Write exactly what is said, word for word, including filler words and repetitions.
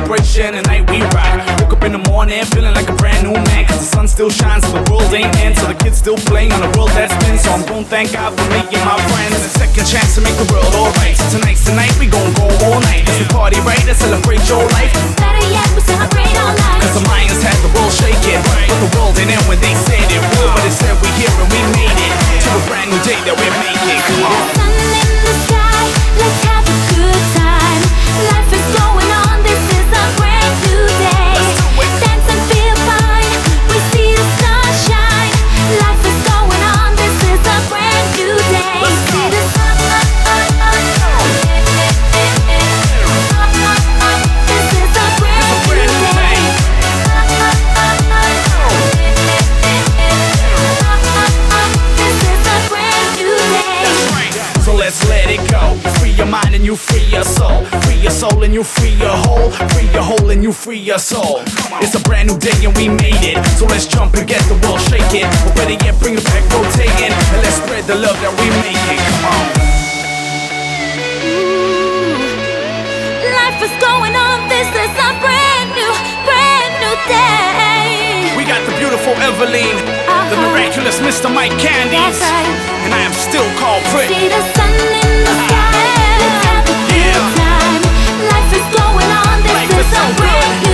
celebration, tonight we rock. Woke up in the morning feeling like a brand new man, cause the sun still shines, so the world ain't end. So the kids still playing on the world that's been. So I'm gon' thank God for me and my friends. A second chance to make the world alright. So tonight's the night, we gon' go all night. As we party right and celebrate your life. Better yet, we celebrate all night. Cause the Mayans had the world shaking, but the world ain't in when they said it would. But it said we here and we made it to a brand new day that we're making. Come on. The sun in the sky, let's have a good time. Life is going on, this is a brand new day. Dance and feel fine, we see the sunshine. Life is going on, this is a brand new day. See the sun. This is a brand new day. This is a brand new day. So let's let it go. Free your mind and you free your soul. Free your soul and you free your whole. Free your whole and you free your soul. It's a brand new day and we made it. So let's jump and get the world shaking. Or better yet, bring it back rotating. And let's spread the love that we make it. Come on. Life is going on, this is a brand new, brand new day. We got the beautiful Eveline, uh-huh. the miraculous Mister Mike Candies, That's right. and I am still called Pretty. See the sun in the sky, let's have a good Yeah. time. Life is going on, this Life is is a so brand good.